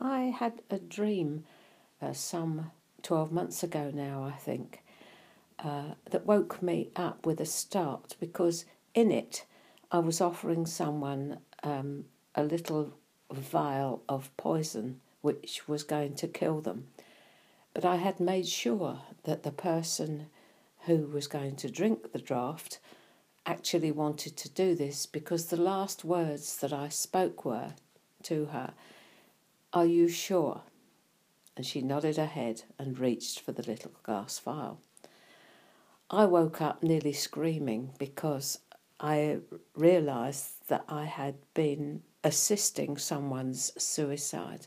I had a dream some 12 months ago now, I think, that woke me up with a start, because in it I was offering someone a little vial of poison which was going to kill them. But I had made sure that the person who was going to drink the draught actually wanted to do this, because the last words that I spoke were to her, "Are you sure?" And she nodded her head and reached for the little glass vial. I woke up nearly screaming, because I realised that I had been assisting someone's suicide.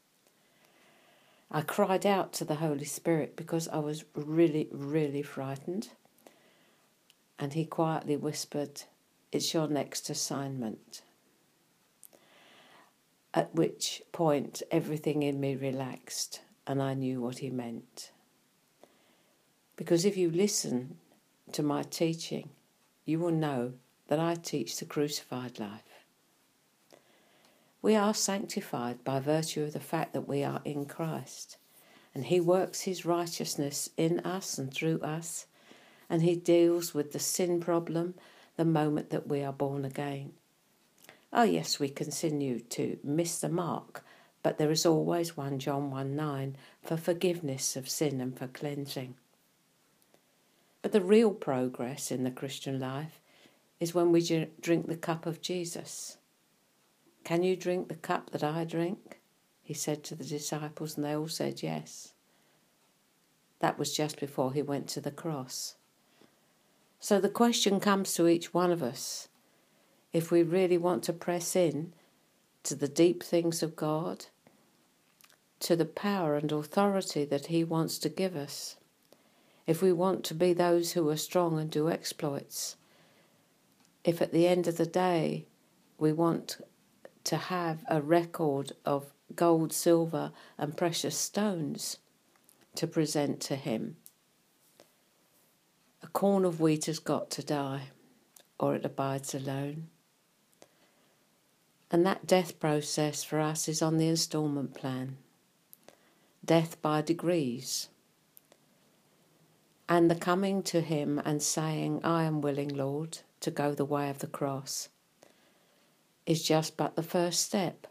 I cried out to the Holy Spirit because I was really, really frightened. And he quietly whispered, "It's your next assignment." At which point everything in me relaxed and I knew what he meant. Because if you listen to my teaching, you will know that I teach the crucified life. We are sanctified by virtue of the fact that we are in Christ, and he works his righteousness in us and through us, and he deals with the sin problem the moment that we are born again. Oh yes, we continue to miss the mark, but there is always 1 John 1:9 for forgiveness of sin and for cleansing. But the real progress in the Christian life is when we drink the cup of Jesus. "Can you drink the cup that I drink?" he said to the disciples, and they all said yes. That was just before he went to the cross. So the question comes to each one of us: if we really want to press in to the deep things of God, to the power and authority that he wants to give us, if we want to be those who are strong and do exploits, if at the end of the day we want to have a record of gold, silver and precious stones to present to him, a corn of wheat has got to die, or it abides alone. And that death process for us is on the instalment plan. Death by degrees. And the coming to him and saying, "I am willing, Lord, to go the way of the cross," is just but the first step.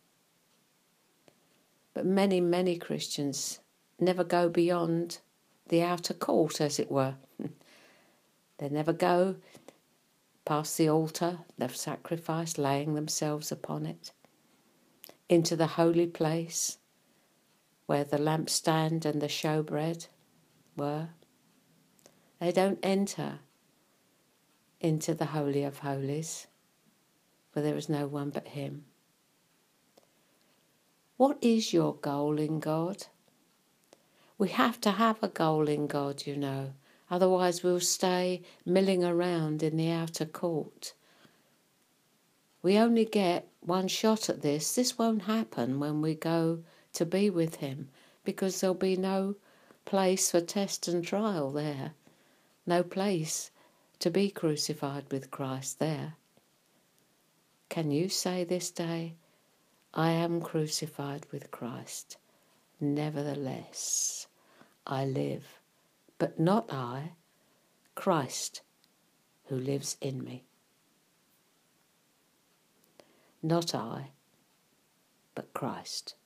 But many, many Christians never go beyond the outer court, as it were. They never go past the altar of sacrifice, laying themselves upon it, into the holy place where the lampstand and the showbread were. They don't enter into the Holy of Holies, for there is no one but him. What is your goal in God? We have to have a goal in God, you know. Otherwise we'll stay milling around in the outer court. We only get one shot at this. This won't happen when we go to be with him, because there'll be no place for test and trial there. No place to be crucified with Christ there. Can you say this day, "I am crucified with Christ. Nevertheless, I live, but not I, Christ who lives in me." Not I, but Christ.